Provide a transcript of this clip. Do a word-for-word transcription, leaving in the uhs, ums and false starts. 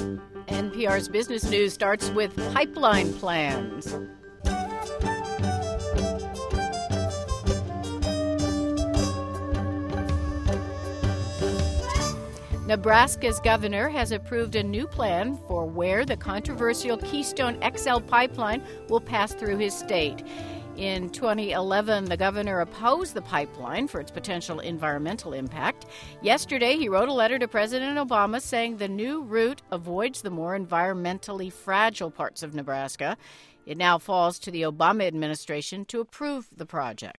N P R's Business News starts with pipeline plans. Nebraska's governor has approved a new plan for where the controversial Keystone X L pipeline will pass through his state. In twenty eleven, the governor opposed the pipeline for its potential environmental impact. Yesterday, he wrote a letter to President Obama saying the new route avoids the more environmentally fragile parts of Nebraska. It now falls to the Obama administration to approve the project.